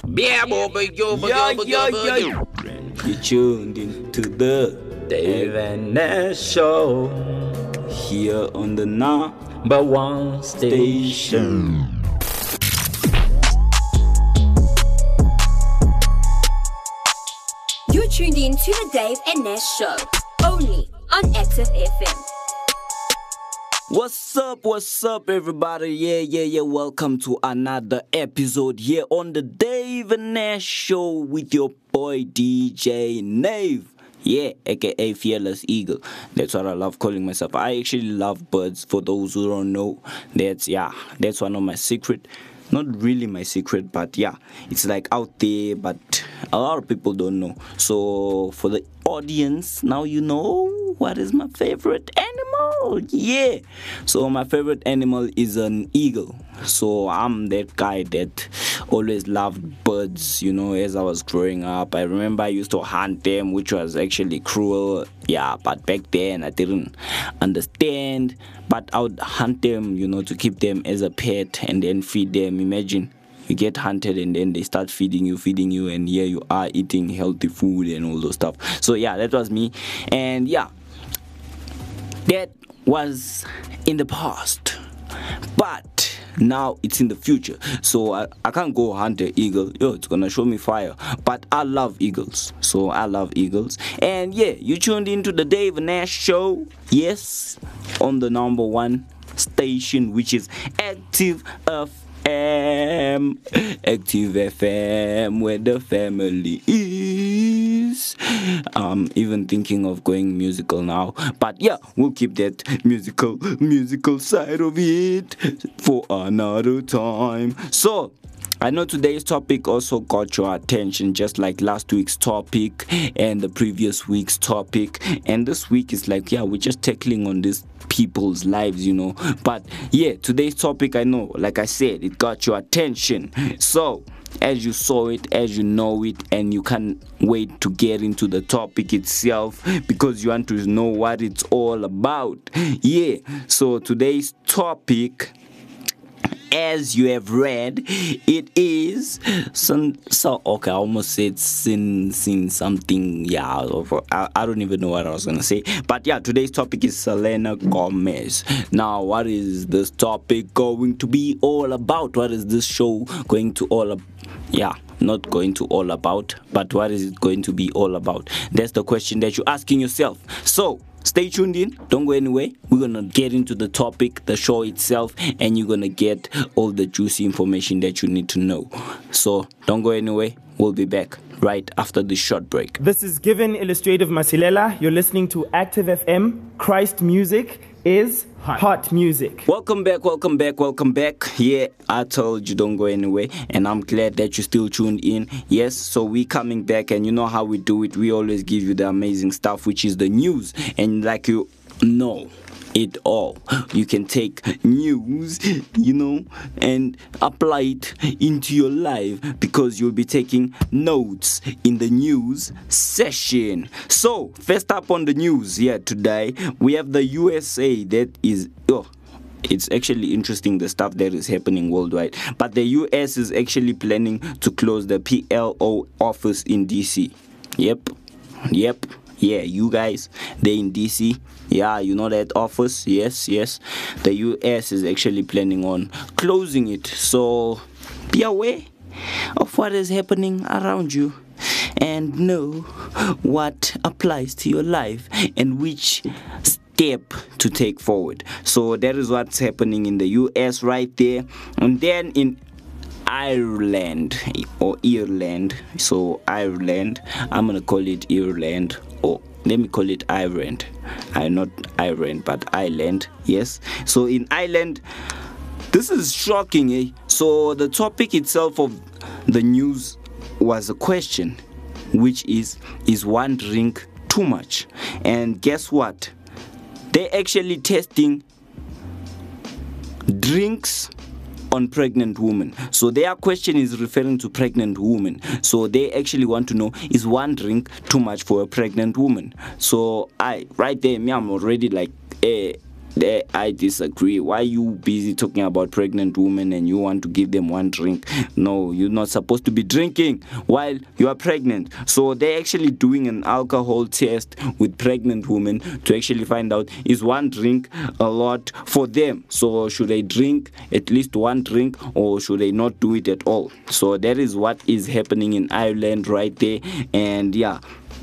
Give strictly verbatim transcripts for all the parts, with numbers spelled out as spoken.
Yeah, boy, yo, Yeah, yeah, yeah. You tuned into the Dave and Nash Show here on the number one station. You're tuned in to the Dave and Nash Show, only on Active F M. What's up, what's up, everybody? Yeah, yeah, yeah. Welcome to another episode here on the Dave and Nash Show with your boy D J Nave. Yeah, aka Fearless Eagle. That's what I love calling myself. I actually love birds. For those who don't know, that's yeah, that's one of my secret. Not really my secret, but yeah, it's like out there, but a lot of people don't know. So for the audience, now you know what is my favorite animal. Yeah, so my favorite animal is an eagle. So I'm that guy that always loved birds, you know, as I was growing up. I remember I used to hunt them, which was actually cruel. Yeah, but back then I didn't understand. But I would hunt them, you know, to keep them as a pet and then feed them. Imagine you get hunted and then they start feeding you, feeding you, and here you are eating healthy food and all those stuff. So yeah, that was me. And yeah, that was in the past. But now it's in the future, so I, I can't go hunt an eagle. Yo, it's gonna show me fire. But I love eagles, so I love eagles. And yeah, you tuned into the Dave Nash Show. Yes, on the number one station, which is Active F M. Active F M, where the family is. I'm even thinking of going musical now, but yeah, we'll keep that musical musical side of it for another time. So I know today's topic also got your attention, just like last week's topic and the previous week's topic. And this week is like, yeah, we're just tackling on these people's lives, you know. But yeah, today's topic, I know, like I said, it got your attention. So as you saw it, as you know it, and you can't wait to get into the topic itself because you want to know what it's all about. Yeah, so today's topic, as you have read, it is some, so okay, I almost said sin sin something. Yeah, I, I don't even know what I was gonna say, but yeah, today's topic is Selena Gomez. Now, what is this topic going to be all about? What is this show going to all about? Yeah, not going to all about, but what is it going to be all about? That's the question that you're asking yourself. So stay tuned in, don't go anywhere. We're gonna get into the topic, the show itself, and you're gonna get all the juicy information that you need to know. So don't go anywhere. We'll be back right after this short break. This is Given Illustrative Masilela. You're listening to Active F M. Christ music is hot. hot music. Welcome back, welcome back, welcome back. Yeah, I told you don't go anywhere, and I'm glad that you still tuned in. Yes, so we coming back, and you know how we do it. We always give you the amazing stuff, which is the news. And like you know it all, you can take news, you know, and apply it into your life because you'll be taking notes in the news session. So first up on the news here today, we have the U S A that is oh it's actually interesting, the stuff that is happening worldwide. But the U S is actually planning to close the P L O office in D C. Yep, yep. Yeah, you guys, they're in D C. Yeah, you know that office. Yes, yes. The U S is actually planning on closing it. So be aware of what is happening around you and know what applies to your life and which step to take forward. So that is what's happening in the U S right there. And then in Ireland or Ireland, so Ireland, I'm gonna call it Ireland, or let me call it Ireland. I'm not Ireland, but Ireland. Yes. So in Ireland, this is shocking, eh? So the topic itself of the news was a question, which is: is one drink too much? And guess what? They're actually testing drinks on pregnant women. So their question is referring to pregnant women. So they actually want to know, is one drink too much for a pregnant woman? So I right there, me, I'm already like, eh, there I disagree. Why are you busy talking about pregnant women and you want to give them one drink? No, you're not supposed to be drinking while you are pregnant. So they're actually doing an alcohol test with pregnant women to actually find out, is one drink a lot for them? So should they drink at least one drink or should they not do it at all? So that is what is happening in Ireland right there. And yeah,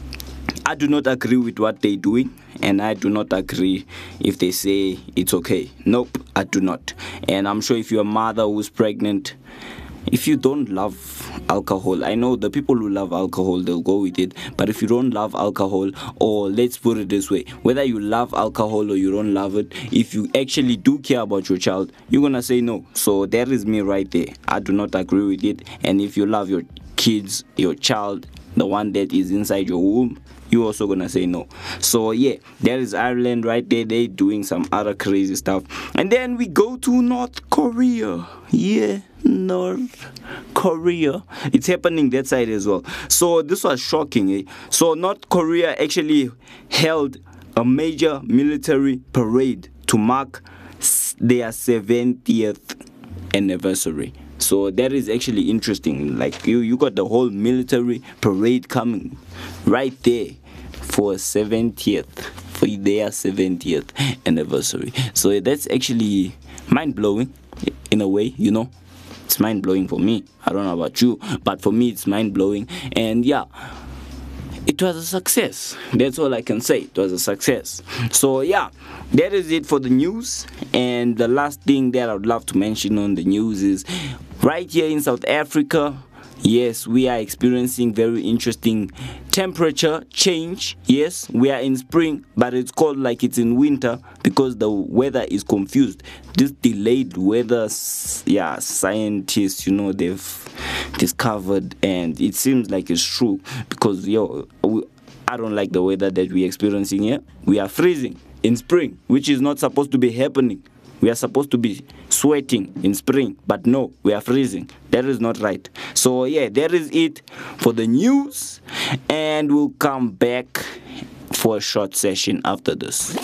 I do not agree with what they're doing, and I do not agree if they say it's okay. Nope, I do not. And I'm sure if you're a mother who's pregnant, if you don't love alcohol, I know the people who love alcohol, they'll go with it. But if you don't love alcohol, or let's put it this way, whether you love alcohol or you don't love it, if you actually do care about your child, you're gonna say no. So that is me right there. I do not agree with it. And if you love your kids, your child, the one that is inside your womb, you're also gonna say no. So yeah, there is Ireland right there. They doing some other crazy stuff. And then we go to North Korea. Yeah, North Korea. It's happening that side as well. So this was shocking. Eh? So North Korea actually held a major military parade to mark their seventieth anniversary. So that is actually interesting. Like you, you got the whole military parade coming right there for seventieth, for their seventieth anniversary. So that's actually mind-blowing in a way, you know. It's mind-blowing for me. I don't know about you, but for me it's mind-blowing. And yeah, it was a success. That's all I can say. It was a success. So yeah, that is it for the news. And the last thing that I would love to mention on the news is right here in South Africa, yes, we are experiencing very interesting temperature change. Yes, we are in spring, but it's called like it's in winter because the weather is confused. This delayed weather, yeah, scientists, you know, they've discovered, and it seems like it's true because, yo, we, I don't like the weather that we're experiencing here. We are freezing in spring, which is not supposed to be happening. We are supposed to be sweating in spring, but no, we are freezing. That is not right. So yeah, that is it for the news, and we'll come back for a short session after this.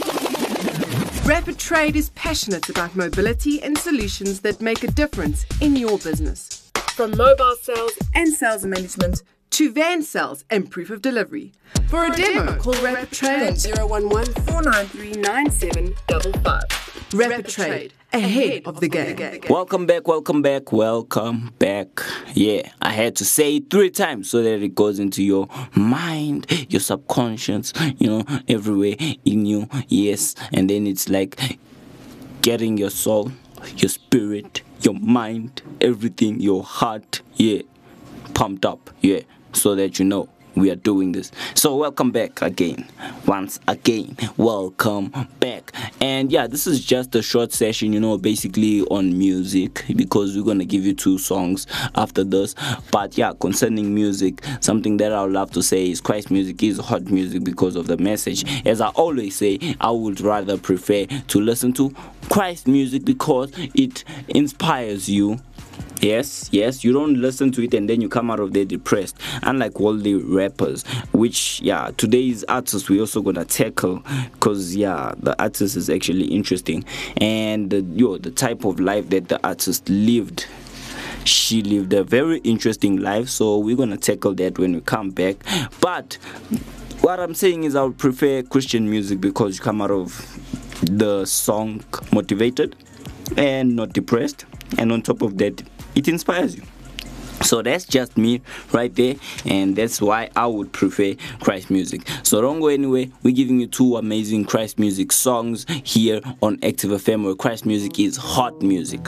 Rapid Trade is passionate about mobility and solutions that make a difference in your business. From mobile sales and sales management to van sales and proof of delivery. For a demo, call Rapid Trade on zero one one, four nine three, nine seven five five. Rapid Trade, ahead of the game. Welcome back, welcome back, welcome back. Yeah, I had to say it three times so that it goes into your mind, your subconscious, you know, everywhere in you. Yes, and then it's like getting your soul, your spirit, your mind, everything, your heart, yeah, pumped up, yeah, so that you know we are doing this. So welcome back again. Once again, welcome back. And yeah, this is just a short session, you know, basically on music, because we're gonna give you two songs after this. But yeah, concerning music, something that I would love to say is Christ music is hot music because of the message. As I always say, I would rather prefer to listen to Christ music because it inspires you. Yes, yes, you don't listen to it and then you come out of there depressed. Unlike worldly rappers, which, yeah, today's artists we also gonna tackle because, yeah, the artist is actually interesting. And, uh, yo, the type of life that the artist lived, she lived a very interesting life. So we're gonna tackle that when we come back. But what I'm saying is I would prefer Christian music because you come out of the song motivated and not depressed. And on top of that, it inspires you. So that's just me right there, and that's why I would prefer Christ music. So don't go anywhere. We're giving you two amazing Christ music songs here on Active F M, where Christ music is hot music.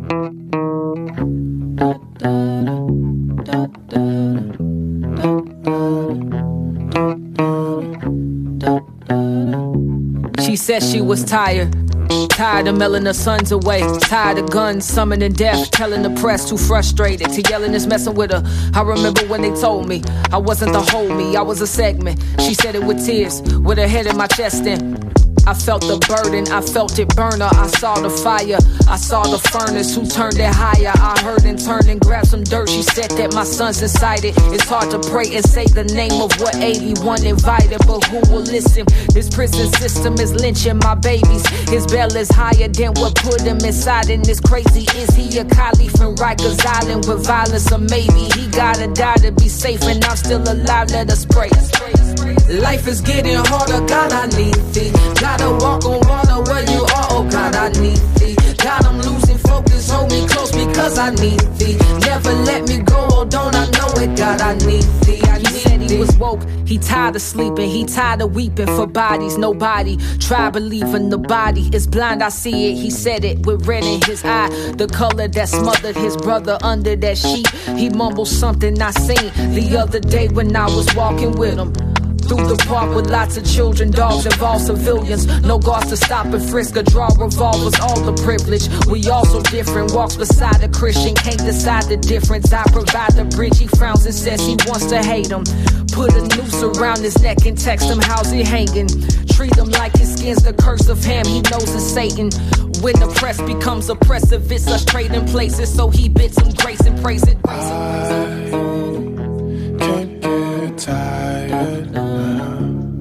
She said she was tired. Tired of mailing her sons away. Tired of guns, summoning death. Telling the press too frustrated to yelling is messing with her. I remember when they told me I wasn't the whole me, I was a segment. She said it with tears, with her head in my chest and I felt the burden, I felt it burn her. I saw the fire, I saw the furnace. Who turned it higher? I heard and turned and grabbed some dirt. She said that my son's inside it. It's hard to pray and say the name of what eighty-one invited, but who will listen? This prison system is lynching my babies. His bail is higher than what put him inside, and it's crazy. Is he a caliph in Rikers Island with violence, or maybe he gotta die to be safe? And I'm still alive. Let us pray. Life is getting harder, God, I need thee. Gotta walk on water where you are, oh God, I need thee. God, I'm losing focus, hold me close because I need thee. Never let me go, oh don't I know it, God, I need thee. I need he said he thee. was woke, he tired of sleeping, he tired of weeping for bodies. Nobody try believing the body is blind, I see it. He said it with red in his eye, the color that smothered his brother under that sheet. He mumbled something I seen the other day when I was walking with him through the park with lots of children, dogs, and all civilians. No guards to stop and frisk or draw revolvers, all the privilege. We all so different, walks beside a Christian, can't decide the difference. I provide the bridge, he frowns and says he wants to hate him. Put a noose around his neck and text him, how's he hanging? Treat him like his skin's the curse of him, he knows it's Satan. When the press becomes oppressive, it's us trading places, so he bids him grace and praise it. I can't get tired now.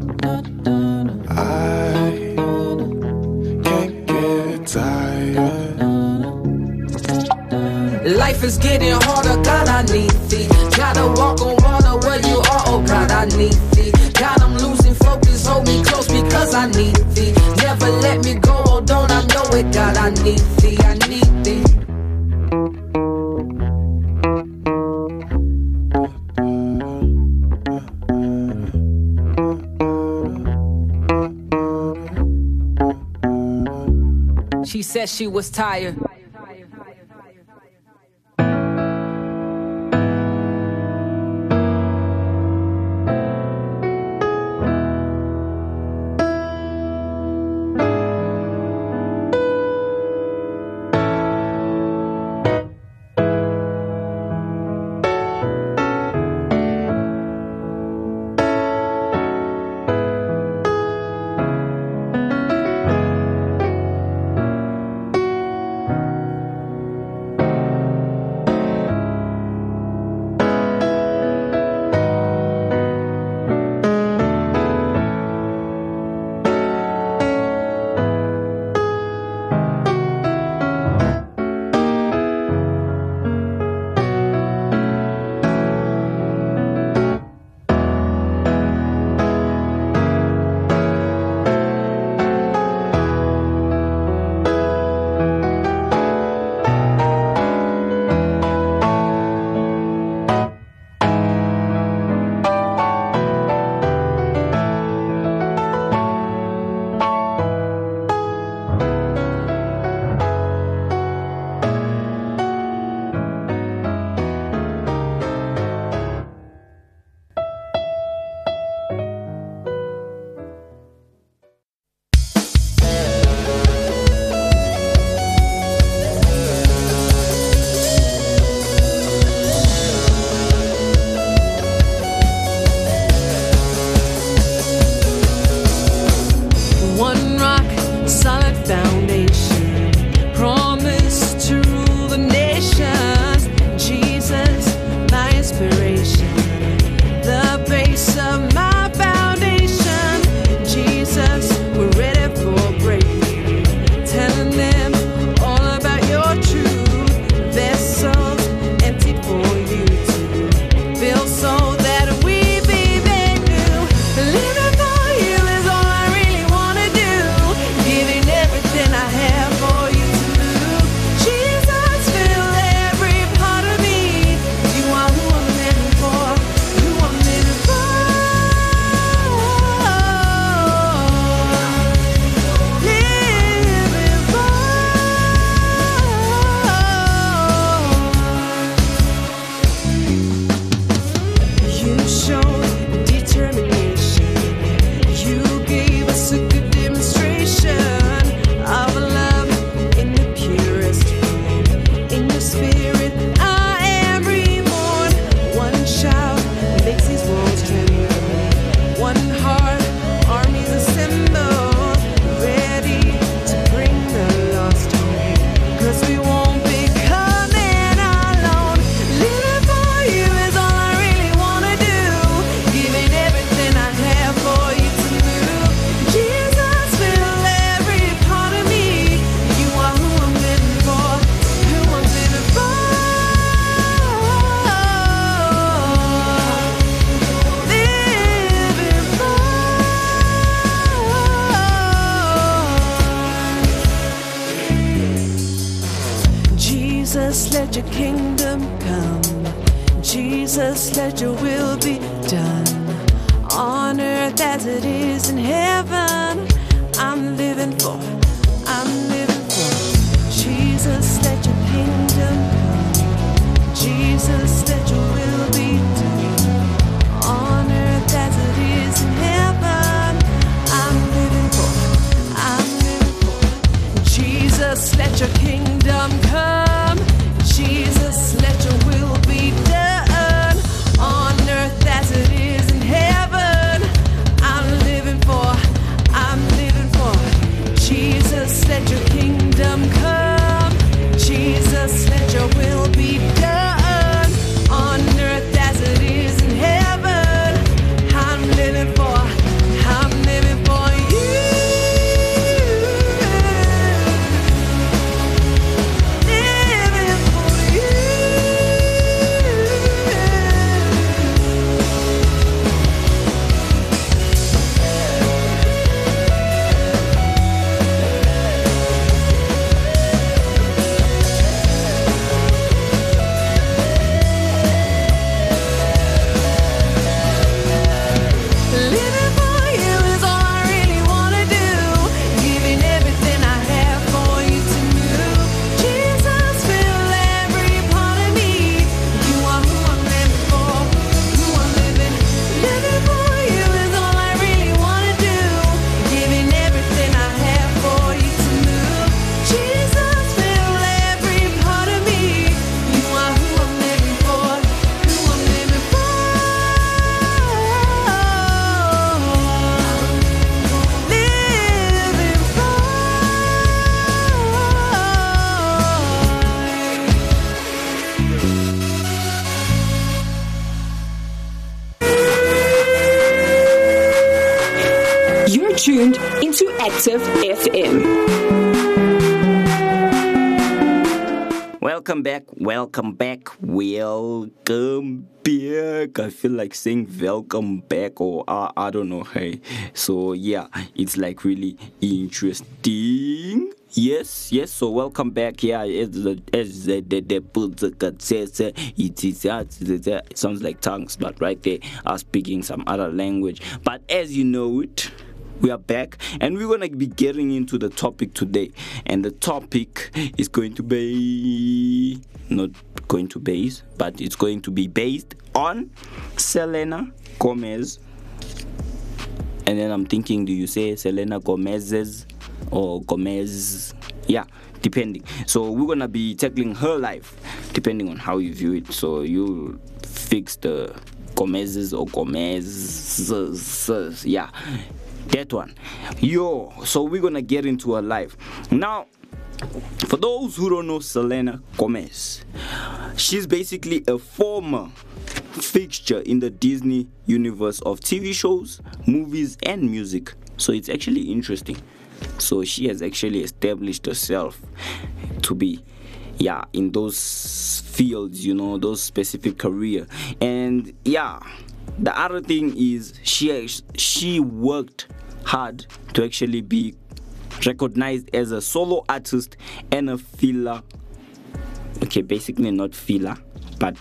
I can't get tired. Life is getting harder, God, I need thee. Gotta walk on water where you are, oh God, I need thee. God, I'm losing focus, hold me close because I need thee. Never let me go, oh don't I know it, God, I need thee, I need thee. She said she was tired. Jesus, let your will be done on earth as it is in heaven. I'm living for, I'm living for Jesus, let your kingdom come. Jesus, let your will be done on earth as it is in heaven. I'm living for, I'm living for Jesus, let your kingdom come. Jesus, let your will be done on earth as it is in heaven. I'm living for, I'm living for Jesus, let your kingdom come. Jesus, let your will be done on earth as it is in heaven. I'm living for, I'm living for you. Living for you. Living for you is all I really wanna do. Giving everything I have for you to move. Jesus, fill every part of me. You are who I'm living for, who I'm living. Living for you is all I really wanna do. Giving everything I have for you to move. Jesus, fill every part of me. You are who I'm living for, who I'm living for. Living for. You're tuned into Active F M. Welcome back, welcome back, welcome back. I feel like saying welcome back, or uh, I don't know, hey. So yeah, it's like really interesting. Yes, yes. So welcome back. Yeah, as the as the the, the Pulzaka says, uh, it is uh, it sounds like tongues, but right there, are speaking some other language. But as you know it, we are back, and we're gonna be getting into the topic today. And the topic is going to be not going to base, but it's going to be based on Selena Gomez. And then I'm thinking, do you say Selena Gomez's or Gomez? Yeah, depending. So we're gonna be tackling her life, depending on how you view it. So you fix the Gomez's or Gomez's, yeah, that one. Yo, so we're gonna get into her life now. For those who don't know Selena Gomez, she's basically a former fixture in the Disney universe of T V shows, movies, and music. So it's actually interesting. So she has actually established herself to be, yeah, in those fields, you know, those specific career. And yeah, the other thing is she she worked hard to actually be recognized as a solo artist and a filler. Okay, basically not filler, but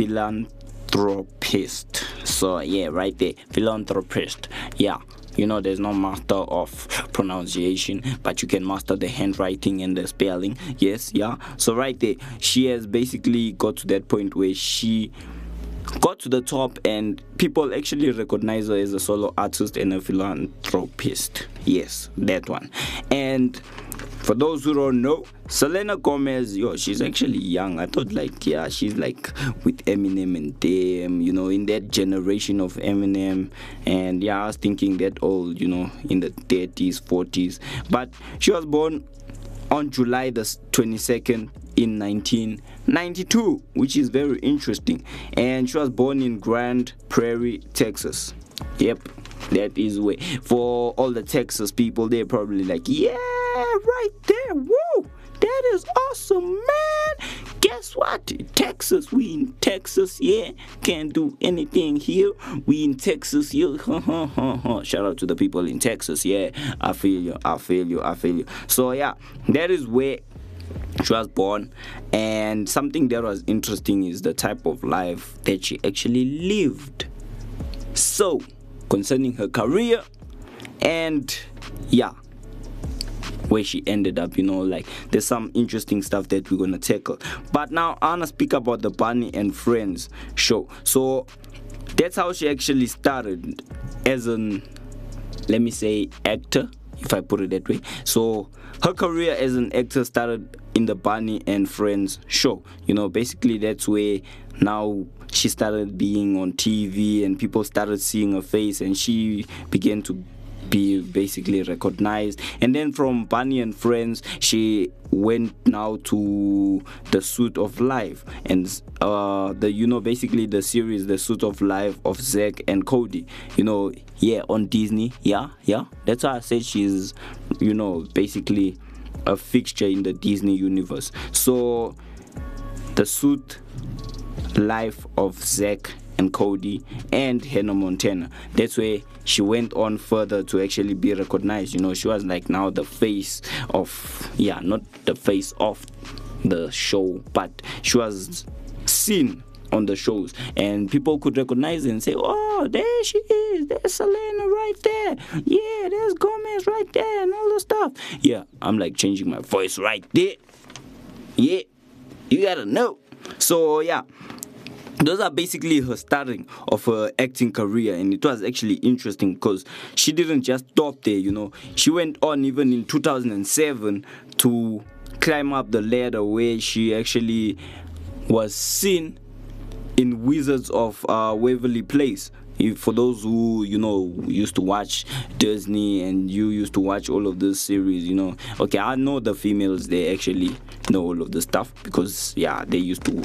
philanthropist. So yeah, right there, philanthropist. Yeah, you know, there's no master of pronunciation, but you can master the handwriting and the spelling. Yes, yeah. So right there, she has basically got to that point where she got to the top, and people actually recognize her as a solo artist and a philanthropist. Yes, that one. And for those who don't know, Selena Gomez, yo, she's actually young. I thought, like, yeah, she's like with Eminem and them, you know, in that generation of Eminem. And yeah, I was thinking that old, you know, in the thirties, forties. But she was born on July the twenty-second in nineteen ninety-two, which is very interesting. And she was born in Grand Prairie, Texas. Yep, that is where, for all the Texas people, they're probably like, yeah, right there, woo, that is awesome, man. Guess what? Texas, we in Texas, yeah, can't do anything here. We in Texas, yeah. Shout out to the people in Texas, yeah. I feel you, I feel you, I feel you. So yeah, that is where she was born. And something that was interesting is the type of life that she actually lived. So, concerning her career and yeah, where she ended up, you know, like there's some interesting stuff that we're gonna tackle. But now I wanna speak about the Barney and Friends show. So that's how she actually started as an, let me say, actor, if I put it that way. So her career as an actor started in the Barney and Friends show. You know, basically that's where now she started being on T V and people started seeing her face, and she began to be basically recognized. And then from Barney and Friends, she went now to The Suit of Life, and uh the you know basically the series The Suit of Life of Zack and Cody, you know, yeah, on Disney. Yeah, yeah, that's why I said she's, you know, basically a fixture in the Disney universe. So The Suit Life of Zack and Cody and Hannah Montana, that's where she went on further to actually be recognized. You know, she was like now the face of, yeah, not the face of the show, but she was seen on the shows, and people could recognize her and say, oh, there she is, there's Selena right there, yeah, there's Gomez right there, and all the stuff. Yeah, I'm like changing my voice right there. Yeah, you gotta know. So yeah, those are basically her starting of her acting career, and it was actually interesting because she didn't just stop there, you know. She went on even in two thousand seven to climb up the ladder, where she actually was seen in Wizards of uh, Waverly Place. If, for those who, you know, used to watch Disney and you used to watch all of this series, you know, okay, I know the females, they actually know all of the stuff because, yeah, they used to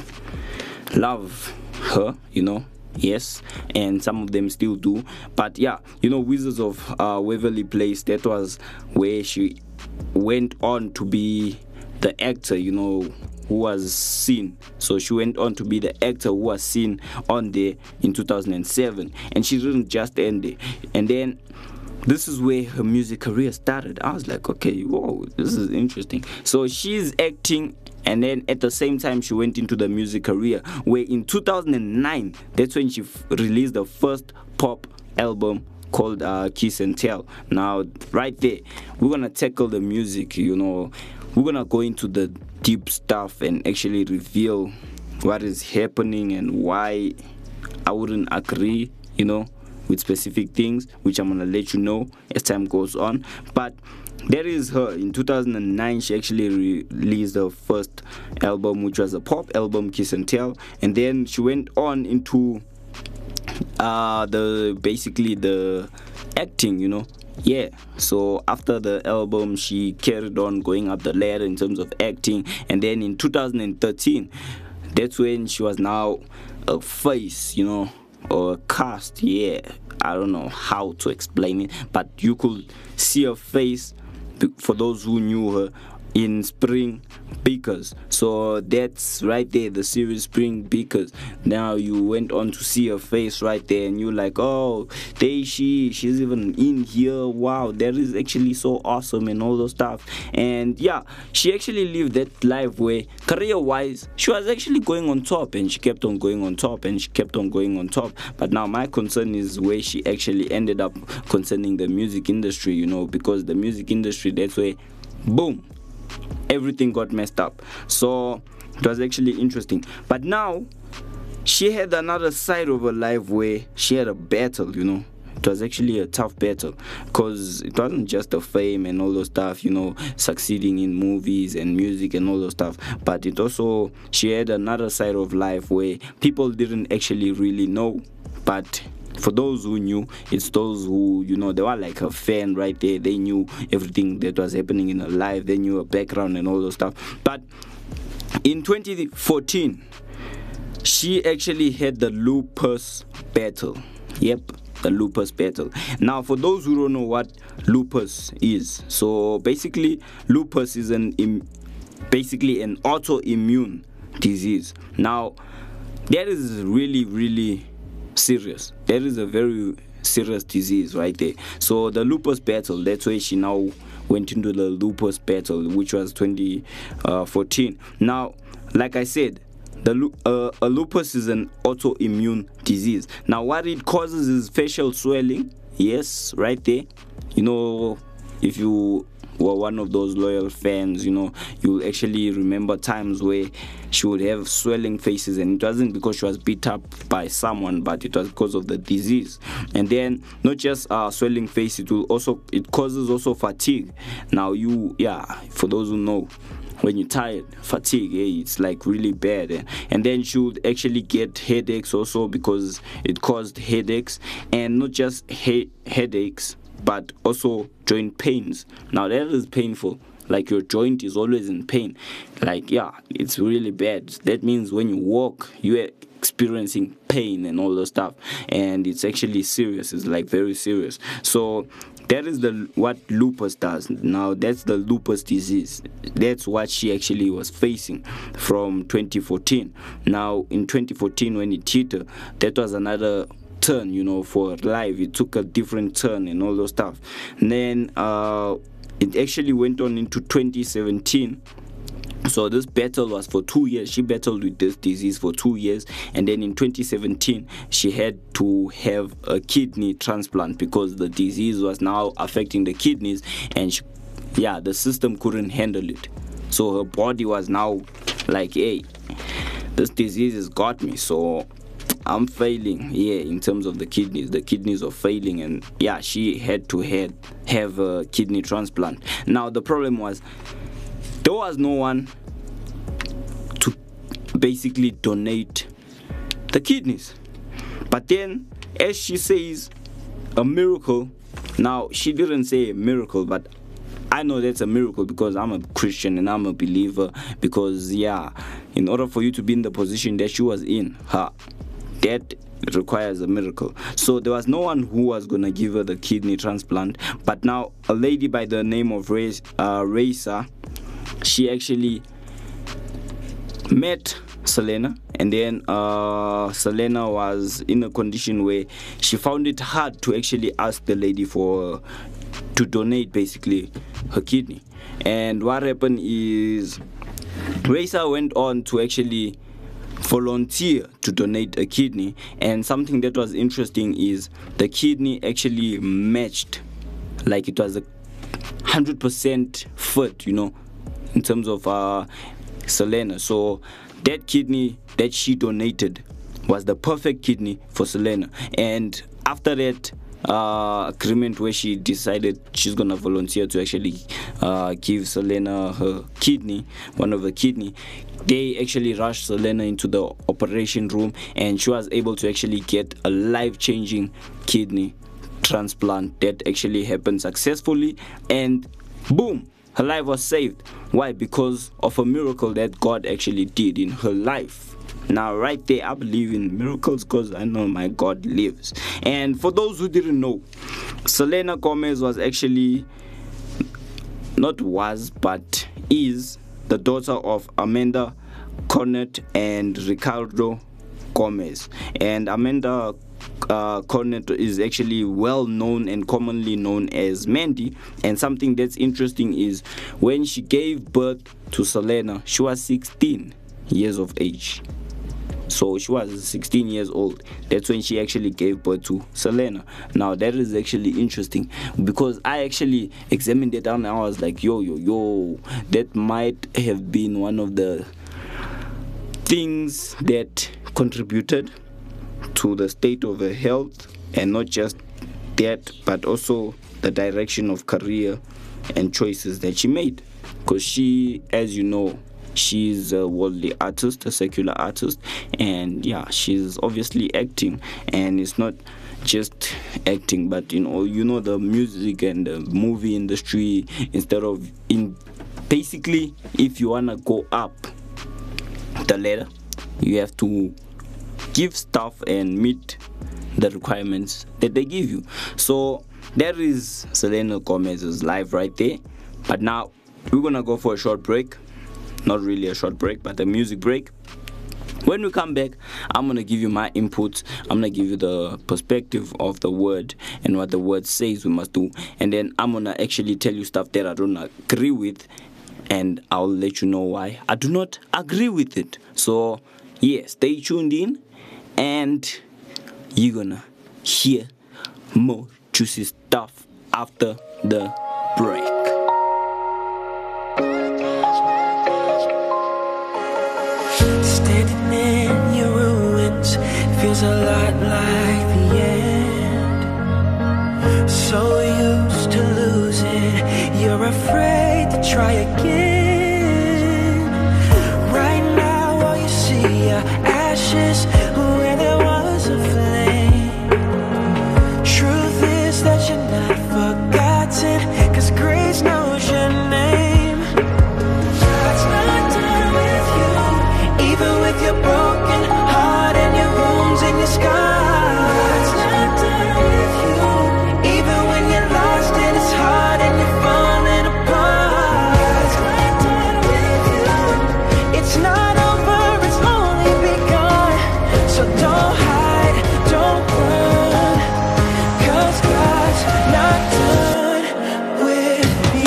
love her, you know, yes, and some of them still do. But yeah, you know, Wizards of uh, Waverly Place, that was where she went on to be the actor, you know, who was seen. So she went on to be the actor who was seen on there in two thousand seven, and she didn't just end there. And then this is where her music career started. I was like, okay, whoa, this is interesting. So she's acting, and then at the same time she went into the music career, where in two thousand nine, that's when she f- released the first pop album called uh, Kiss and Tell. Now right there, we're gonna tackle the music, you know, we're gonna go into the deep stuff and actually reveal what is happening and why I wouldn't agree, you know, with specific things, which I'm gonna let you know as time goes on. But that is her. In two thousand nine, she actually re- released her first album, which was a pop album, Kiss and Tell, and then she went on into uh the basically the acting, you know. Yeah, so after the album, she carried on going up the ladder in terms of acting, and then in two thousand thirteen, that's when she was now a face, you know, or a cast. Yeah, I don't know how to explain it, but you could see her face for those who knew her in Spring Breakers. So that's right there, the series Spring Breakers. Now you went on to see her face right there, and you're like, oh, there she, she's even in here. Wow, that is actually so awesome and all those stuff. And yeah, she actually lived that life where career-wise she was actually going on top, and she kept on going on top, and she kept on going on top. But now my concern is where she actually ended up concerning the music industry, you know, because the music industry, that's where, boom, everything got messed up. So it was actually interesting. But now she had another side of her life where she had a battle, you know. It was actually a tough battle, because it wasn't just the fame and all those stuff, you know, succeeding in movies and music and all those stuff, but it also, she had another side of life where people didn't actually really know. But for those who knew, it's those who, you know, they were like a fan right there. They knew everything that was happening in her life. They knew her background and all those stuff. But in twenty fourteen, she actually had the lupus battle. Yep, the lupus battle. Now, for those who don't know what lupus is, so basically, lupus is an im- basically an autoimmune disease. Now, that is really, really serious. That is a very serious disease right there. So the lupus battle, that's where she now went into the lupus battle, which was twenty fourteen. Now, like I said, the uh, a lupus is an autoimmune disease. Now, what it causes is facial swelling. Yes, right there. You know, if you were one of those loyal fans, you know, you'll actually remember times where she would have swelling faces, and it wasn't because she was beat up by someone, but it was because of the disease. And then not just uh, swelling face, it will also it causes also fatigue. Now, you yeah, for those who know, when you're tired, fatigue, eh, it's like really bad. Eh? And then she would actually get headaches also, because it caused headaches, and not just he- headaches, but also joint pains. Now, that is painful. Like, your joint is always in pain. Like, yeah, it's really bad. That means when you walk, you're experiencing pain and all that stuff, and it's actually serious. It's like very serious. So that is the what lupus does. Now, that's the lupus disease. That's what she actually was facing from twenty fourteen. Now, in twenty fourteen, when it hit her, that was another turn, you know, for life. It took a different turn and all those stuff. And then uh, it actually went on into twenty seventeen. So this battle was for two years. She battled with this disease for two years. And then in twenty seventeen, she had to have a kidney transplant because the disease was now affecting the kidneys. And she, yeah, the system couldn't handle it. So her body was now like, hey, this disease has got me. So I'm failing, yeah, in terms of the kidneys. The kidneys are failing, and yeah, she had to had, have a kidney transplant. Now, the problem was, there was no one to basically donate the kidneys. But then, as she says, a miracle. Now, she didn't say a miracle, but I know that's a miracle because I'm a Christian and I'm a believer. Because, yeah, in order for you to be in the position that she was in, her, that requires a miracle. So there was no one who was going to give her the kidney transplant. But now, a lady by the name of Ray, uh, Raisa, she actually met Selena, and then uh, Selena was in a condition where she found it hard to actually ask the lady for to donate basically her kidney. And what happened is Raisa went on to actually volunteer to donate a kidney, and something that was interesting is the kidney actually matched, like it was a hundred percent fit, you know, in terms of uh, Selena. So that kidney that she donated was the perfect kidney for Selena. And after that uh, agreement where she decided she's gonna volunteer to actually uh, give Selena her kidney, one of the kidney, they actually rushed Selena into the operation room, and she was able to actually get a life-changing kidney transplant that actually happened successfully, and boom, her life was saved. Why? Because of a miracle that God actually did in her life. Now, right there, I believe in miracles because I know my God lives. And for those who didn't know, Selena Gomez was actually, not was, but is the daughter of Amanda Cornet and Ricardo Gomez. And Amanda uh, Cornet is actually well known and commonly known as Mandy. And something that's interesting is when she gave birth to Selena, she was sixteen years of age. So she was sixteen years old. That's when she actually gave birth to Selena. Now, that is actually interesting because I actually examined it and I was like, yo, yo, yo, that might have been one of the things that contributed to the state of her health, and not just that, but also the direction of career and choices that she made. Because she, as you know, she's a worldly artist, a secular artist, and yeah, she's obviously acting, and it's not just acting, but you know, you know the music and the movie industry. Instead of in, basically, if you wanna go up the ladder, you have to give stuff and meet the requirements that they give you. So that is Selena Gomez's life right there. But now we're gonna go for a short break. Not really a short break, but a music break. When we come back, I'm going to give you my input. I'm going to give you the perspective of the word and what the word says we must do. And then I'm going to actually tell you stuff that I don't agree with. And I'll let you know why I do not agree with it. So, yeah, stay tuned in. And you're going to hear more juicy stuff after the break. Standing in your ruins feels a lot like the end. So used to losing, you're afraid to try again. Right now all you see are ashes where there was a flame. Truth is that you're not forgotten, 'cause grace knows your name. God's not done with you, even with your broken heart and your wounds and your scars. God's not done with you, even when you're lost and it's hard and you're falling apart. God's not done with you. It's not over, it's only begun. So don't hide, don't run, 'cause God's not done with you.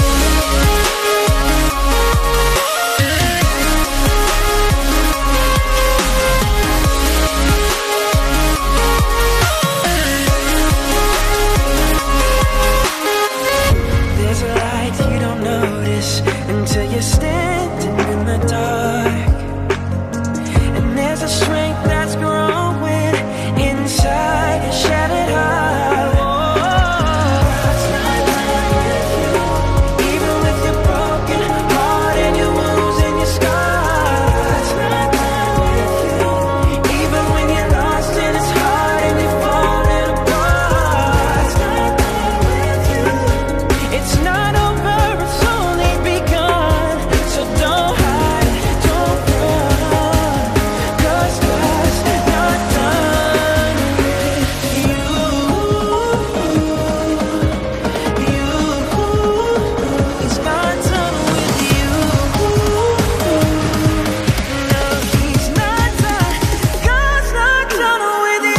There's a light you don't notice until you're standing in the dark. And there's a strength that's growing inside your shattered heart. God's not done with you, even with your broken heart and your wounds and your scars. God's not done with you, even when you're lost and it's hard and you're falling apart. God's not done with you. It's not over, it's only begun. So don't hide, don't run, 'cause God's not done with you. You, He's not done with you. No, He's not done. God's not done with you.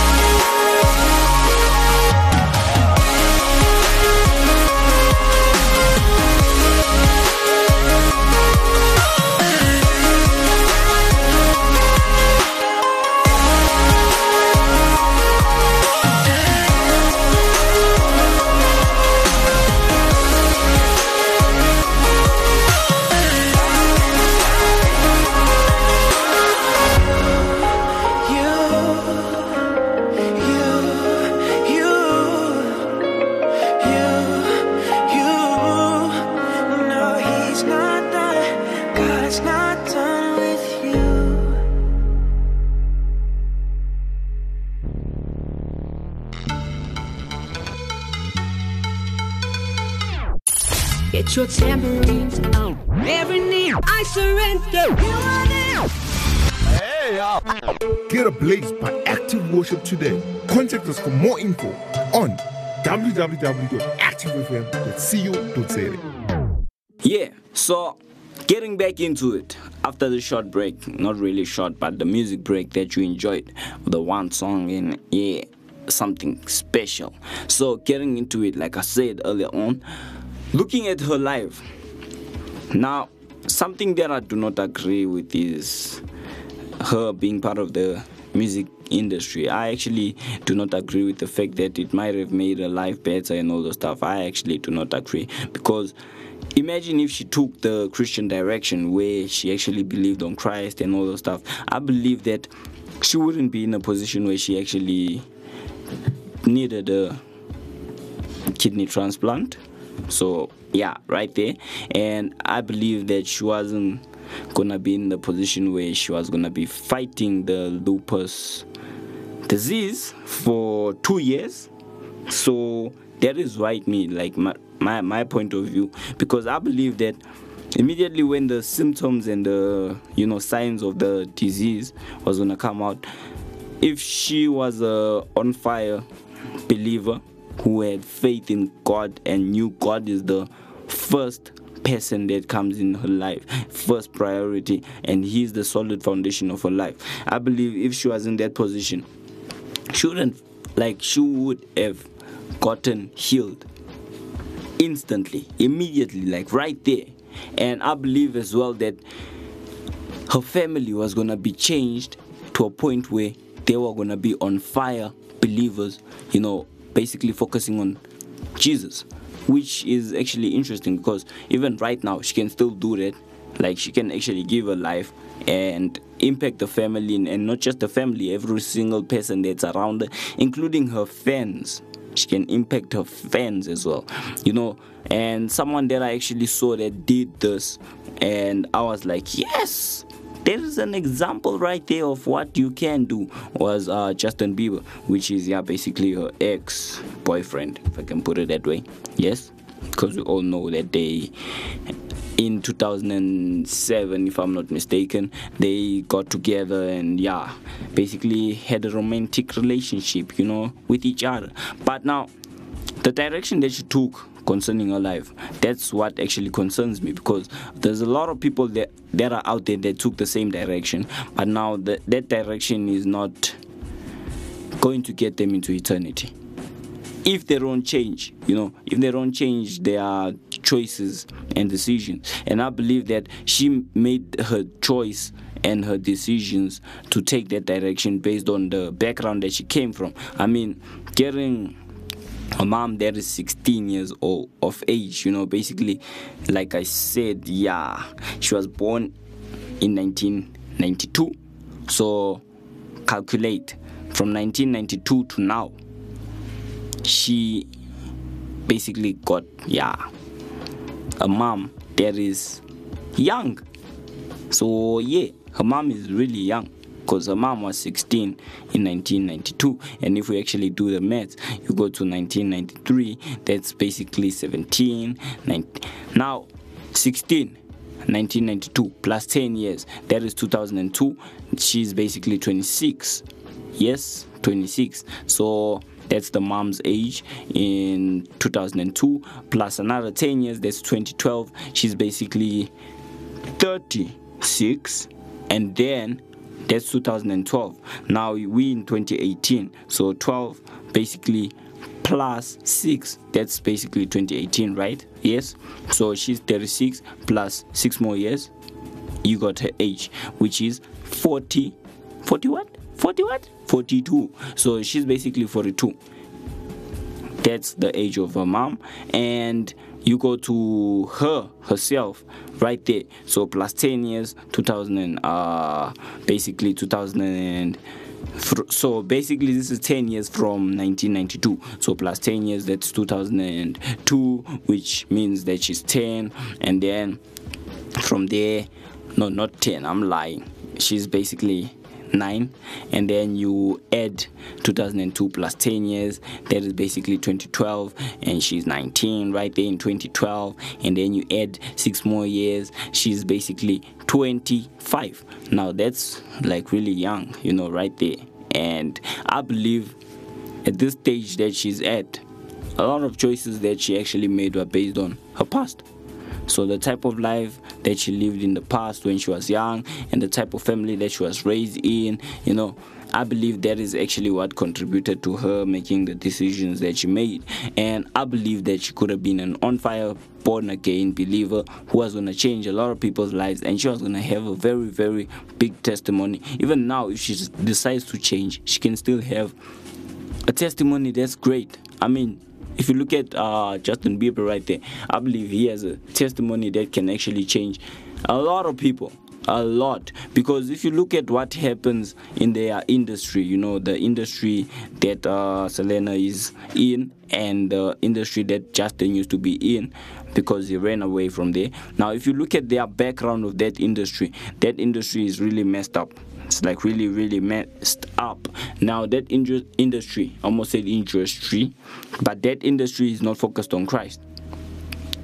Get your tambourines out. Every knee, I surrender. You are there. Get ablaze by active worship today. Contact us for more info on w w w dot active f m dot co dot z a. Yeah, so getting back into it after the short break, not really short, but the music break that you enjoyed, the one song in, yeah, something special. So getting into it, like I said earlier on, looking at her life. Now, something that I do not agree with is her being part of the music industry. I actually do not agree with the fact that it might have made her life better and all the stuff. I actually do not agree, because imagine if she took the Christian direction where she actually believed on Christ and all the stuff. I believe that she wouldn't be in a position where she actually needed a kidney transplant. So yeah, right there. And I believe that she wasn't gonna be in the position where she was gonna be fighting the lupus disease for two years. So that is why it me like my, my my point of view, because I believe that immediately when the symptoms and the you know signs of the disease was gonna come out, if she was a on fire believer who had faith in God and knew God is the first person that comes in her life, first priority, and he's the solid foundation of her life. I believe if she was in that position, she wouldn't, like, she would have gotten healed instantly, immediately, like right there. And I believe as well that her family was going to be changed to a point where they were going to be on fire believers, you know, basically focusing on Jesus, which is actually interesting because even right now she can still do that. Like, she can actually give her life and impact the family, and not just the family, every single person that's around her, including her fans. She can impact her fans as well, you know. And someone that I actually saw that did this, and I was like, yes, there is an example right there of what you can do, was uh, Justin Bieber, which is, yeah, basically her ex-boyfriend, if I can put it that way. Yes, because we all know that they, in two thousand seven, if I'm not mistaken, they got together and, yeah, basically had a romantic relationship, you know, with each other. But now, the direction that she took concerning her life, that's what actually concerns me, because there's a lot of people that, that are out there that took the same direction, but now the, that direction is not going to get them into eternity. If they don't change, you know, if they don't change their choices and decisions. And I believe that she made her choice and her decisions to take that direction based on the background that she came from. I mean, getting a mom that is sixteen years old of age, you know, basically, like I said, yeah, she was born in nineteen ninety-two. So calculate from nineteen ninety-two to now, she basically got, yeah, a mom that is young. So yeah, her mom is really young, because her mom was sixteen in nineteen ninety-two, and if we actually do the maths, you go to nineteen ninety-three, that's basically seventeen, nineteen, now sixteen, nineteen ninety-two plus ten years, that is two thousand two. She's basically twenty-six. Yes, twenty-six. So that's the mom's age in two thousand two, plus another ten years, that's twenty twelve. She's basically thirty-six, and then that's two thousand twelve. Now we in twenty eighteen, so twelve basically plus six, that's basically twenty eighteen, right? Yes, so she's thirty-six plus six more years, you got her age, which is forty, forty what? forty what? forty-two. So she's basically forty-two. That's the age of her mom. And you go to her herself right there, so plus ten years, two thousand, uh basically two thousand. So basically this is ten years from nineteen ninety-two, so plus ten years, that's two thousand two, which means that she's ten. And then from there, no, not ten, I'm lying, she's basically nine. And then you add two thousand two plus ten years, that is basically twenty twelve, and she's nineteen right there in twenty twelve. And then you add six more years, she's basically twenty-five. Now that's like really young, you know, right there. And I believe at this stage that she's at, a lot of choices that she actually made were based on her past. So the type of life that she lived in the past when she was young, and the type of family that she was raised in, you know, I believe that is actually what contributed to her making the decisions that she made. And I believe that she could have been an on-fire, born-again believer who was going to change a lot of people's lives, and she was going to have a very, very big testimony. Even now, if she decides to change, she can still have a testimony that's great. I mean, if you look at uh, Justin Bieber right there, I believe he has a testimony that can actually change a lot of people. A lot. Because if you look at what happens in their industry, you know, the industry that uh, Selena is in, and the industry that Justin used to be in, because he ran away from there. Now, if you look at their background of that industry, that industry is really messed up. It's like really, really messed up. Now, that in- industry, I almost said industry, but that industry is not focused on Christ.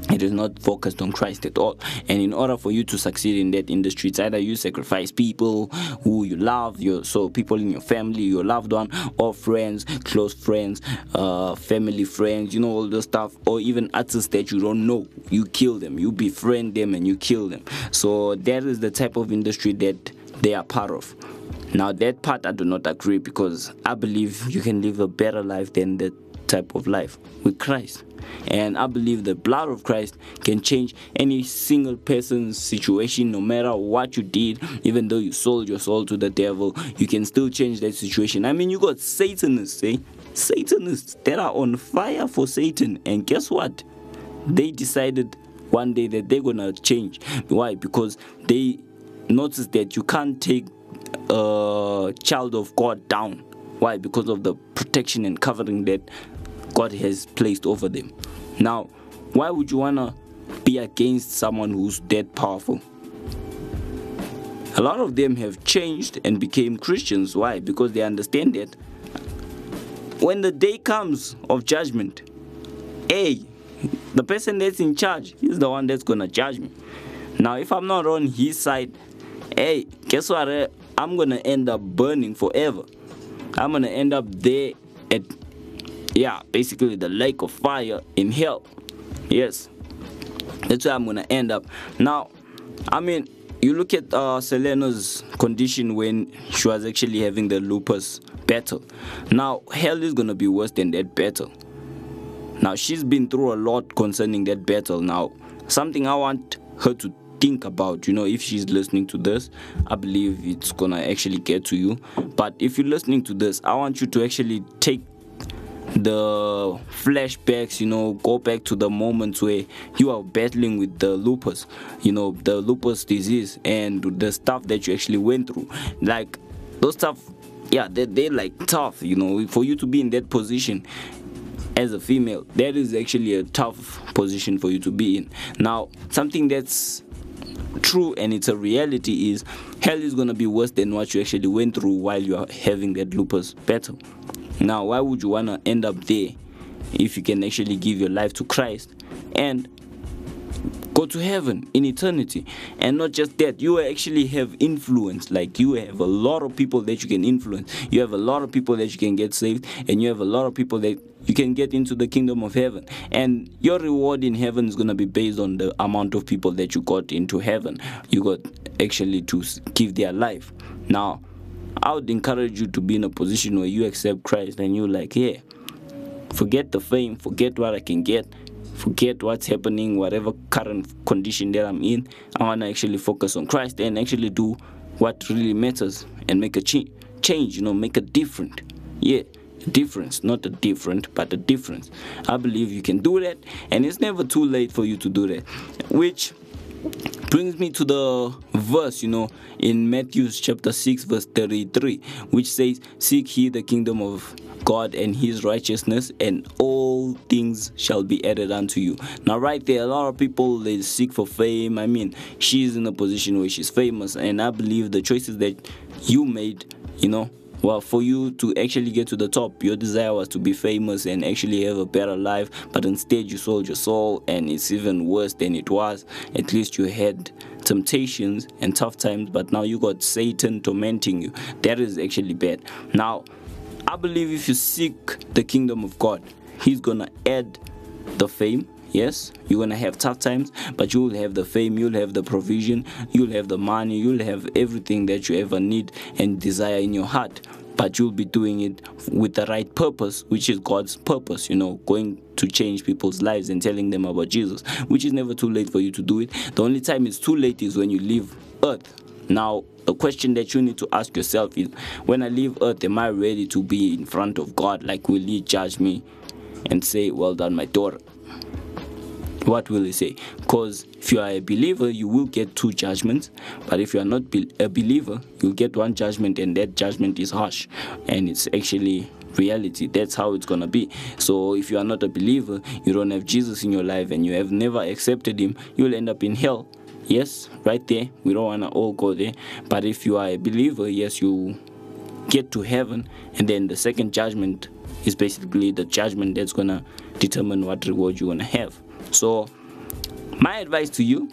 It is not focused on Christ at all. And in order for you to succeed in that industry, it's either you sacrifice people who you love, your so people in your family, your loved one, or friends, close friends, uh, family friends, you know, all the stuff, or even artists that you don't know. You kill them, you befriend them, and you kill them. So that is the type of industry that they are part of. Now, that part I do not agree, because I believe you can live a better life than that type of life with Christ. And I believe the blood of Christ can change any single person's situation, no matter what you did. Even though you sold your soul to the devil, you can still change that situation. I mean, you got Satanists, eh? Satanists that are on fire for Satan. And guess what? They decided one day that they're gonna change. Why? Because they noticed that you can't take a child of God down. Why? Because of the protection and covering that God has placed over them. Now, why would you want to be against someone who's that powerful? A lot of them have changed and became Christians. Why? Because they understand that when the day comes of judgment, hey, the person that's in charge is the one that's going to judge me. Now, if I'm not on his side, hey, guess what? I'm going to end up burning forever. I'm going to end up there at, yeah, basically the lake of fire in hell. Yes, that's where I'm going to end up. Now, I mean, you look at uh, Selena's condition when she was actually having the lupus battle. Now, hell is going to be worse than that battle. Now, she's been through a lot concerning that battle. Now, something I want her to think about, you know, if she's listening to this, I believe it's going to actually get to you. But if you're listening to this, I want you to actually take the flashbacks, you know, go back to the moments where you are battling with the lupus, you know, the lupus disease, and the stuff that you actually went through. Like, those stuff, yeah, they're, they're like tough, you know, for you to be in that position as a female. That is actually a tough position for you to be in. Now, something that's true and it's a reality is hell is going to be worse than what you actually went through while you are having that lupus battle. Now, why would you want to end up there if you can actually give your life to Christ and go to heaven in eternity? And not just that, you actually have influence. Like, you have a lot of people that you can influence. You have a lot of people that you can get saved, and you have a lot of people that you can get into the kingdom of heaven. And your reward in heaven is going to be based on the amount of people that you got into heaven. You got actually to give their life. Now, I would encourage you to be in a position where you accept Christ and you're like, yeah, forget the fame, forget what I can get, forget what's happening, whatever current condition that I'm in. I want to actually focus on Christ and actually do what really matters and make a ch- change, you know, make a difference. Yeah, a difference, not a different, but a difference. I believe you can do that, and it's never too late for you to do that. Which brings me to the verse, you know, in Matthew chapter six, verse thirty-three, which says, "Seek ye the kingdom of God and his righteousness, and all things shall be added unto you." Now, right there, a lot of people, they seek for fame. I mean, she's in a position where she's famous, and I believe the choices that you made, you know, well, for you to actually get to the top, your desire was to be famous and actually have a better life, but instead you sold your soul, and it's even worse than it was. At least you had temptations and tough times, but now you got Satan tormenting you. That is actually bad. Now, I believe if you seek the kingdom of God, he's gonna add the fame. Yes, you're gonna have tough times, but you'll have the fame, you'll have the provision, you'll have the money, you'll have everything that you ever need and desire in your heart. But you'll be doing it with the right purpose, which is God's purpose, you know, going to change people's lives and telling them about Jesus, which is never too late for you to do it. The only time it's too late is when you leave earth. Now, the question that you need to ask yourself is, when I leave earth, am I ready to be in front of God? Like, will he judge me and say, "Well done, my daughter"? What will he say? Because if you are a believer, you will get two judgments. But if you are not be- a believer, you'll get one judgment, and that judgment is harsh. And it's actually reality. That's how it's going to be. So if you are not a believer, you don't have Jesus in your life, and you have never accepted him, you'll end up in hell. Yes, right there. We don't want to all go there. But if you are a believer, yes, you get to heaven. And then the second judgment is basically the judgment that's going to determine what reward you're going to have. So my advice to you,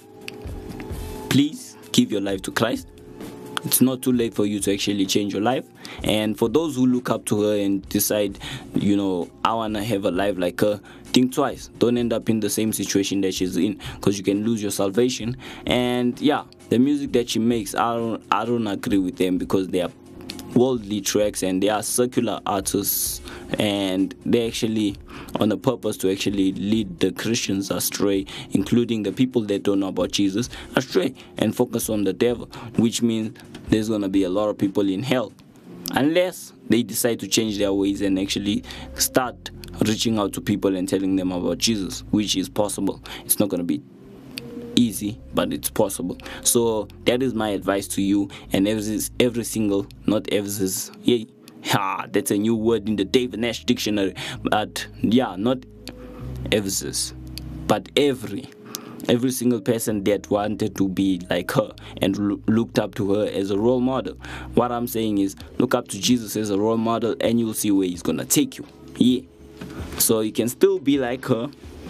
please give your life to Christ. It's not too late for you to actually change your life. And for those who look up to her and decide, you know, I want to have a life like her, think twice. Don't end up in the same situation that she's in, because you can lose your salvation. And yeah, the music that she makes, I don't, I don't agree with them, because they are worldly tracks and they are secular artists, and they actually on a purpose to actually lead the Christians astray, including the people that don't know about Jesus, astray and focus on the devil, which means there's going to be a lot of people in hell unless they decide to change their ways and actually start reaching out to people and telling them about Jesus, which is possible. It's not going to be easy, but it's possible. So that is my advice to you, and every every single, not every, yeah, ha, that's a new word in the David Nash dictionary, but yeah, not every, but every every single person that wanted to be like her and lo- looked up to her as a role model. What I'm saying is, look up to Jesus as a role model, and you'll see where he's gonna take you. Yeah, so you can still be like her,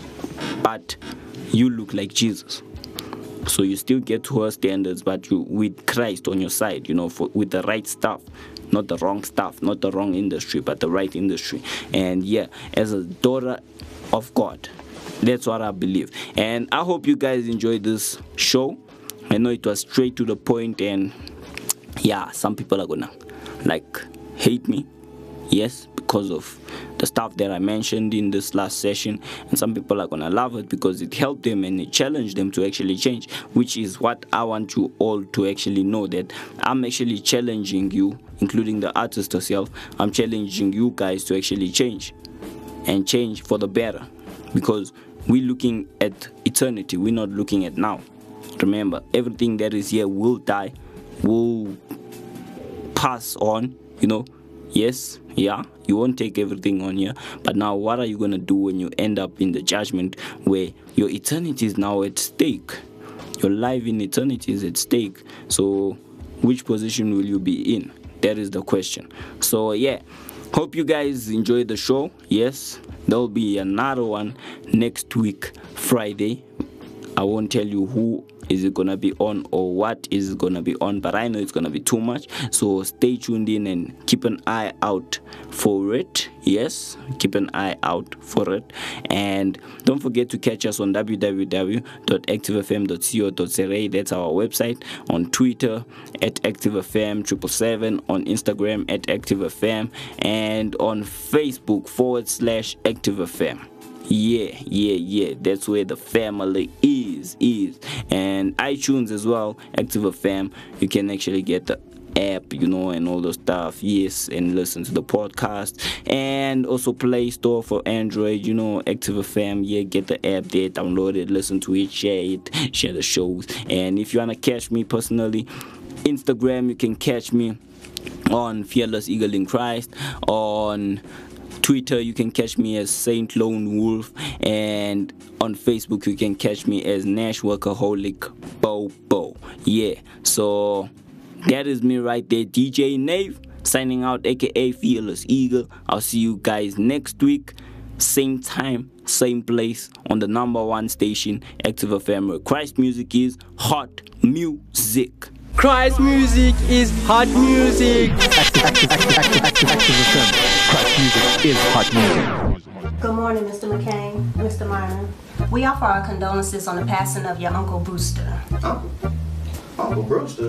but you look like Jesus. So you still get to her standards, but you with Christ on your side, you know, for, with the right stuff, not the wrong stuff, not the wrong industry, but the right industry. And yeah, as a daughter of God, that's what I believe. And I hope you guys enjoyed this show. I know it was straight to the point, and yeah, some people are gonna like hate me, yes, because of the stuff that I mentioned in this last session, and some people are gonna love it because it helped them and it challenged them to actually change, which is what I want you all to actually know, that I'm actually challenging you, including the artist herself. I'm challenging you guys to actually change and change for the better, because we're looking at eternity, we're not looking at now. Remember, everything that is here will die, will pass on, you know. Yes, yeah, you won't take everything on here, but now what are you going to do when you end up in the judgment where your eternity is now at stake? Your life in eternity is at stake. So which position will you be in? That is the question. So yeah, hope you guys enjoyed the show. Yes, there'll be another one next week, Friday. I won't tell you who is it gonna be on or what is it gonna be on, but I know it's gonna be too much, so stay tuned in and keep an eye out for it. Yes, keep an eye out for it, and don't forget to catch us on w w w dot active f m dot co dot za. That's our website. On Twitter at active f m triple seven, on Instagram at active f m, and on Facebook forward slash active f m. Yeah, yeah, yeah, that's where the family is, is. And iTunes as well, Active F M. You can actually get the app, you know, and all the stuff, yes, and listen to the podcast. And also Play Store for Android, you know, Active F M. Yeah, get the app there, download it, listen to it, share it, share the shows. And if you want to catch me personally, Instagram, you can catch me on Fearless Eagle in Christ. On Twitter, you can catch me as Saint Lone Wolf, and on Facebook, you can catch me as Nash Workaholic Bobo. Yeah, so that is me right there, D J Nave, signing out, aka Fearless Eagle. I'll see you guys next week, same time, same place, on the number one station, Active F M, where Christ music is hot music. Christ music is hot music. Active, active, active, active, active, active F M. Christ music is hot music. Good morning, Mister McCain, Mister Myron. We offer our condolences on the passing of your Uncle Brewster. Uncle? Uncle Brewster?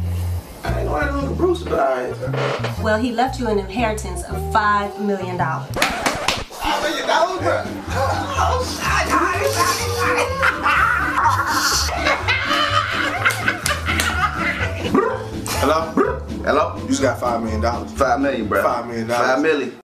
I ain't know that Uncle Brewster, but I... Well, he left you an inheritance of five million dollars. five million dollars, bro? Oh, Hello? Hello? You just got five million dollars. Five million, bro. Five million dollars. Five million.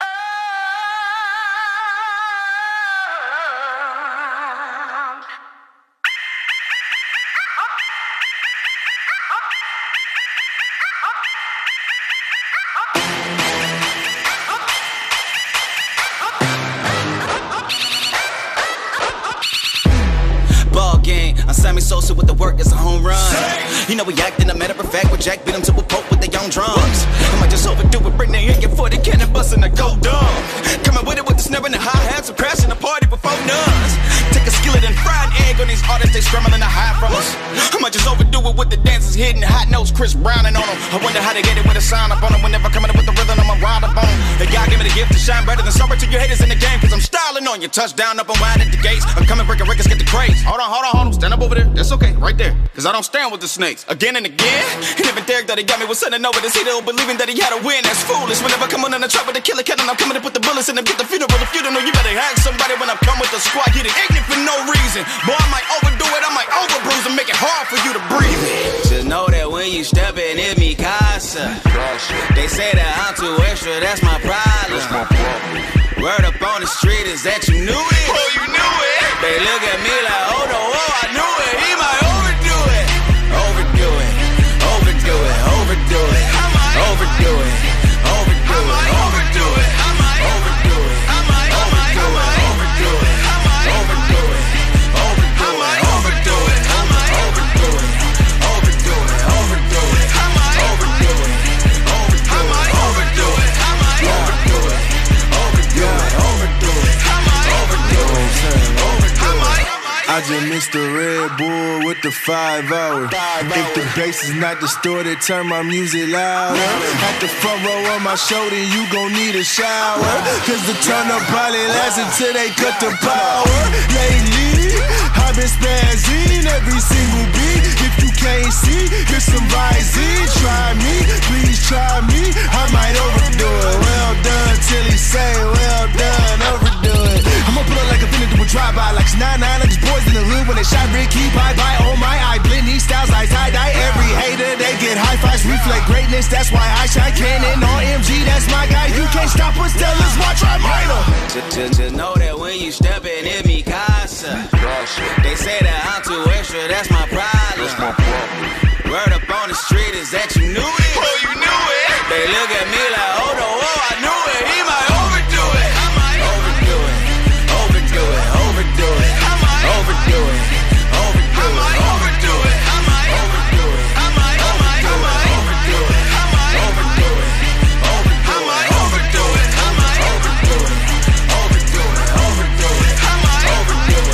Sammy Sosa with the work, that's a home run. You know we acting a matter of fact, with Jack beat him to a pope with their own drums. I might just overdo it, bring their hit for the cannon bust and the go dumb. Coming with it with the snare and the hi-hats, I'm crashing the party before nuns. Take a skillet and fry an egg on these artists, they scrambling to hide from us. I might just overdo it with the dancers hitting hot notes, Chris Browning on them. I wonder how they get it with a sign up on them. Whenever coming up with the rhythm, I'ma ride up on them. They God give me the gift to shine brighter than summer to your haters in the game, cause I'm styling on you. Touchdown up and wide at the gates. I'm coming breaking records, get the craze. Hold on, hold on, hold on. Stand up over there. That's okay, right there. Cause I don't stand with the snakes. Again and again. And even Derek that he got me was sending over this hero, believing that he had a win. That's foolish. Whenever I come on in the trap with the killer cat, and I'm coming to put the bullets in and get the funeral. If you don't know, you better hang somebody when I come with the squad. Get it ignorant for no reason. Boy, I might overdo it, I might overbruise and make it hard for you to breathe it. Just know that when you step in, it me casa. They say that I'm too extra, that's my problem. Word up on the street is that you knew it. Oh, you knew it. They look at me like, oh no, oh, I knew it. He might overdo it. Overdo it. Overdo it. Overdo it. Overdo it. Overdo it. Overdo it. Overdo it. I just missed the Red Bull with the five hour. If the bass is not distorted, turn my music louder. At the front row of my show, then you gon' need a shower. Cause the turn up probably lasts until they cut the power. Lately, I've been spazzing every single beat. If you can't see, here's some rising. Try me, please try me. I might overdo it. Well done till he say, well done, overdo it. I'ma pull it like a finna do a drive-by, like it's nine nine, like it's boys in the hood when they shot Ricky, bye-bye, oh my, I blend these styles like tie-dye. Every hater, they get high-fives, reflect greatness, that's why I shine cannon. On M G, that's my guy, you can't stop us, tell us why, try minor. Just, just, just know that when you step in, it me casa. They say that I'm too extra, that's my problem. Word up on the street is that you knew it. Oh, you knew it. They look at me like, oh no, oh, I knew it. He might overdo it. I might overdo it. Overdo it. Overdo it. I might overdo it. Overdo it. I might overdo it. I might overdo it. I might overdo it. I might overdo it. I might overdo it. I might overdo it. Overdo it. Overdo it. I might overdo it.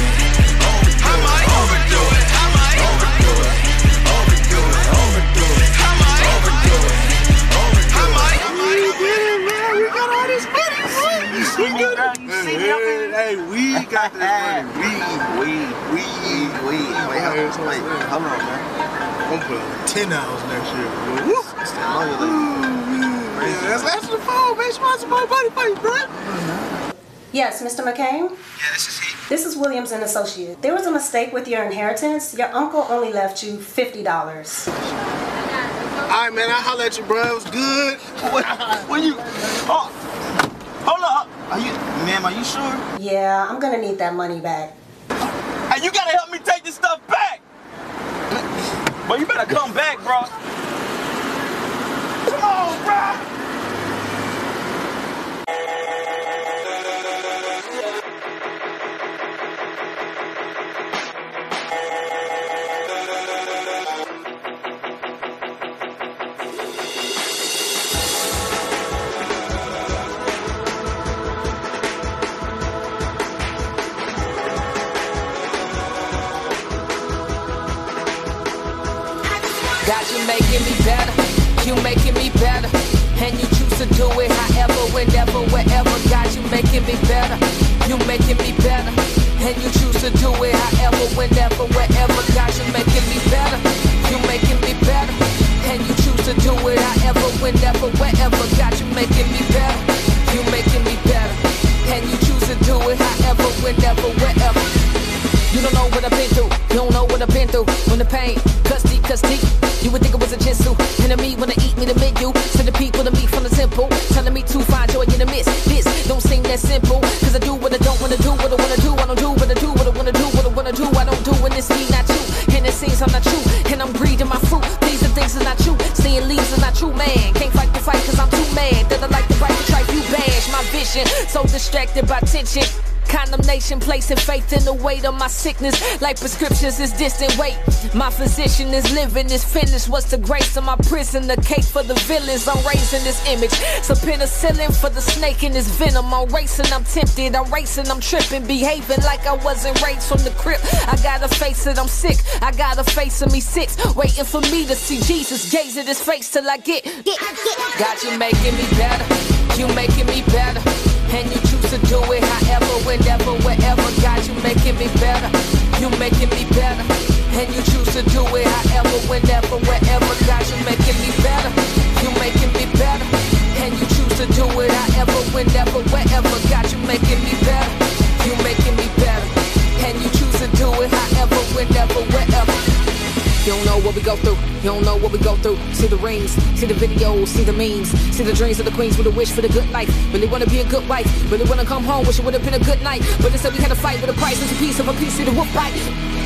I might overdo it. I might overdo it. Overdo it. Overdo it. I might overdo it. I might. We did it, man. We got all this money. We got it. Hey, we got this money. We, we, we, we. Wait, hold on, wait, hold on, man. I'm putting ten hours next year. Woo! That's that loyalty. Yeah, that's that's the phone, man. Sponsor my body fight, bro. Yes, Mister McCain? Yeah, this is he. This is Williams and Associates. There was a mistake with your inheritance. Your uncle only left you fifty dollars. All right, man. I holler at you, bro. It was good. When you... Oh, hold up. Are you... Ma'am, are you sure? Yeah, I'm gonna need that money back. Hey, you gotta help me take this stuff back. But you better come back, bro. Come on, bro. God, you making me better, you making me better, and you choose to do it however, whenever, wherever. God, you making me better, you making me better, and you choose to do it however, whenever, wherever. God, you making me better, you making me better, and you choose to do it however, whenever, wherever. God, you making me better, you making me better, and you choose to do it however, whenever, wherever. You don't know what I've been through, you don't know what I've been through. When the pain cuts deep, cuts deep, you would think it was a jinsu. Enemy wanna eat me the menu, send the people to me from the temple, telling me to find joy in the midst. This don't seem that simple, cause I do what I don't wanna do, what I wanna do. I don't do what I do, what I wanna do, what I wanna do. I don't do when it's me, not you, and it seems I'm not true, and I'm breeding my fruit. These are things are not true, seeing leaves is not true, man. Can't fight the fight cause I'm too mad, that I like to fight to try you bash my vision. So distracted by tension, Condemnation placing faith in the weight of my sickness. Like prescriptions is distant weight. My physician is living, is finished. What's the grace of my prison? The cake for the villains. I'm raising this image. So penicillin for the snake in his venom. I'm racing, I'm tempted, I'm racing, I'm tripping. Behaving like I wasn't raised from the crib. I gotta face it, I'm sick. I gotta face him, he sits. Waiting for me to see Jesus. Gaze at his face till I get, get, get. God, you making me better. You making me better. And you choose to do it however, whenever, wherever. God, you making me better. You making me better. And you choose to do it however, whenever, wherever. God, you making me better. You making me better. And you choose to do it however, whenever, wherever. God, you making me better. You making me better. And you choose to do it however, whenever, wherever. You don't know what we go through, you don't know what we go through. See the rings, see the videos, see the memes. See the dreams of the queens with a wish for the good life. Really wanna be a good wife, really wanna come home, wish it would've been a good night. But instead we had to fight with a price, it's a piece of a piece of the whoop bite.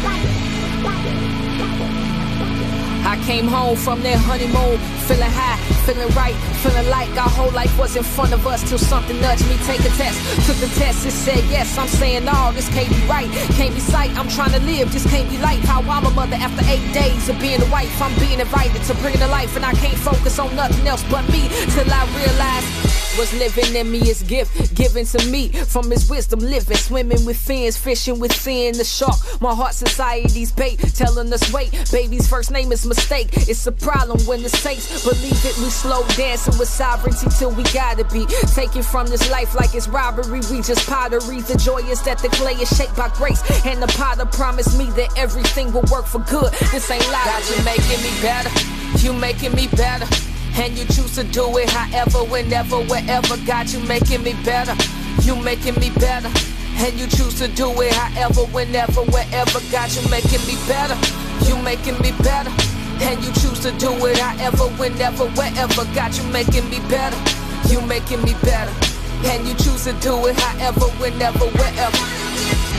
I came home from their honeymoon, feeling high, feeling right, feeling like our whole life was in front of us till something nudged me. Take a test, took the test, it said yes. I'm saying no, this can't be right, can't be sight. I'm trying to live, this can't be life. How I'm a mother after eight days of being a wife. I'm being invited to bring it to life, and I can't focus on nothing else but me till I realize what's living in me is gift given to me from his wisdom. Living, swimming with fins, fishing with sin. The shark, my heart, society's bait, telling us wait. Baby's first name is mistake. It's a problem when the saints believe it. We slow dancing with sovereignty till we gotta be taken from this life like it's robbery. We just pottery. The joy is that the clay is shaped by grace, and the potter promised me that everything will work for good. This ain't lie. God, you making me better. You making me better. And you choose to do it however, whenever, wherever. God, you making me better. You making me better. And you choose to do it however, whenever, wherever. God, you making me better. You making me better. And you choose to do it however, whenever, wherever. God, you making me better. You making me better. And you choose to do it however, whenever, wherever.